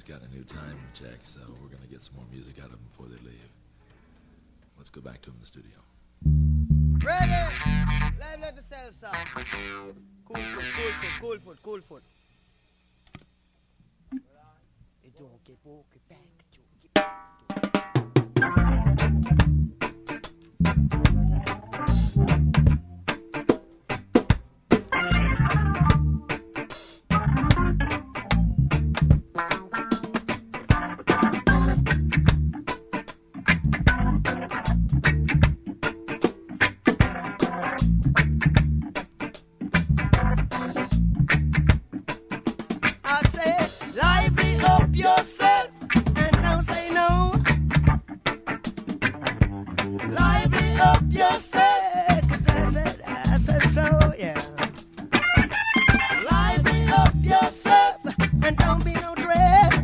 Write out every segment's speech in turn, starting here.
got a new time check, so we're going to get some more music out of them before they leave. Let's go back to them in the studio. Ready? Live like yourself, sir. Cool foot, cool foot, cool foot, cool foot. It's okay, poke it back, joke it back. Yourself and don't say no. Lively up yourself, 'cause I said so, yeah. Lively up yourself and don't be no dread.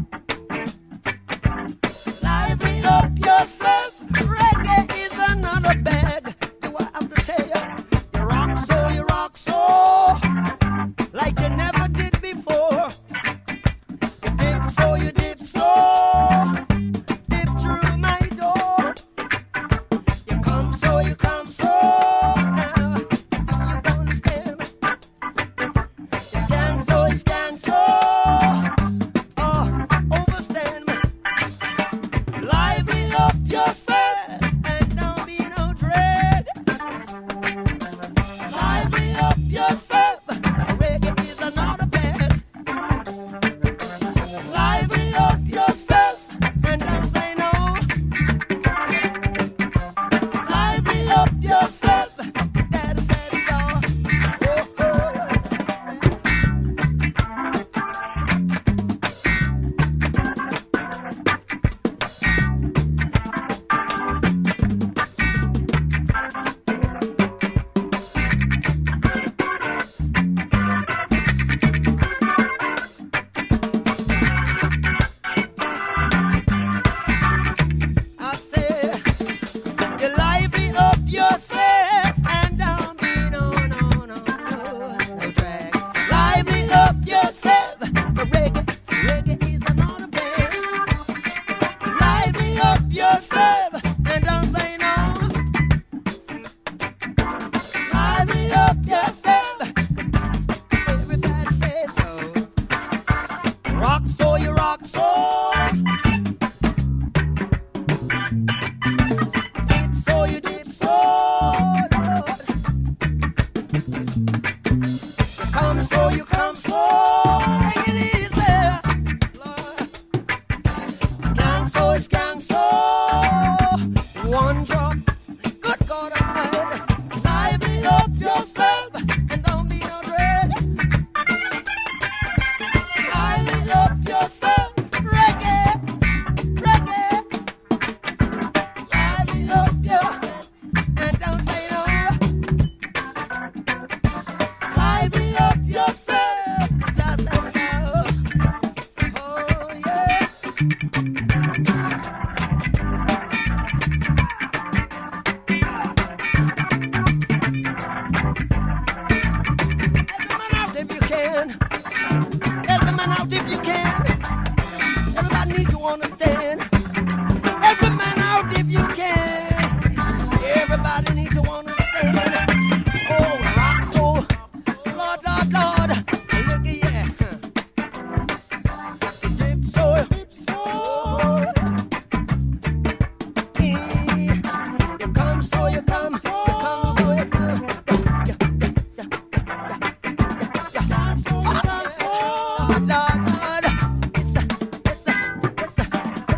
Lively up yourself, reggae is another bag. Do I have to tell you? You rock so, like you never did before. So you dip through my door. You come so, now you gonna stand. You scan so, oh, overstand me. Lively up yourself and don't be no drag. Lively up yourself, reggae is another bag. Lively up yourself and don't say no. Lively up yourself, daddy said so. Oh, oh. I said, you lively up yourself and don't be no drag. Lively up yourself, reggae is another bag. Lively up yourself and don't say no. Lively up yourself, 'cause everybody says so. Rock so, you rock so. Dip so, you dip so, Lord. You come so, make it easy, Lord. Scan so, one drop, good God Almighty. Lively up yourself and don't be no drag. Lively up yourself, reggae. Lively up yourself and don't say no. Lively up yourself, 'cause I said so. Oh yeah. Help the man out if you can. Help the man out if you can. Everybody need to understand. Help the man out if you can. Everybody need to understand. Oh, rock so, Lord. Look at yeah. Dip so. You come so, you come. Lord.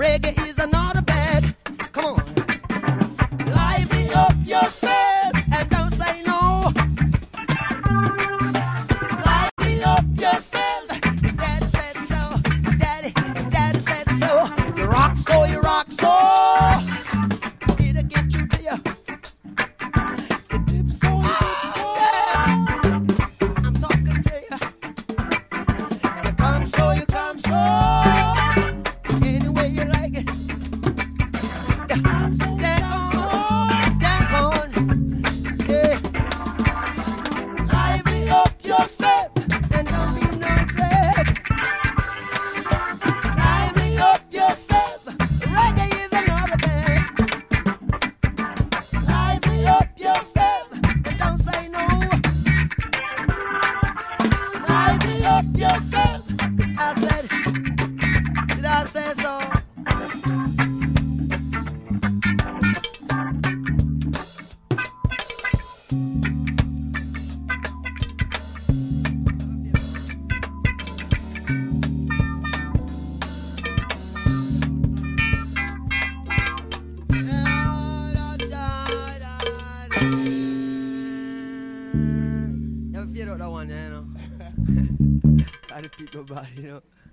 reggae is another bag. Come on. Liven up yourself and don't say no. Liven up yourself. Daddy said so. Daddy said so. You rock so, you rock so. Did I get you to you? You dip so, you dip so. I'm talking to you. You come so, you come so. Any way you like it. Stand on, yeah. Liven up yourself and don't be no drag. Liven up yourself. Reggae is another band. Liven up yourself and don't say no. Liven up yourself. 'Cause I said, did I say so? Never figured out that one, you know. Try to beat nobody, you know.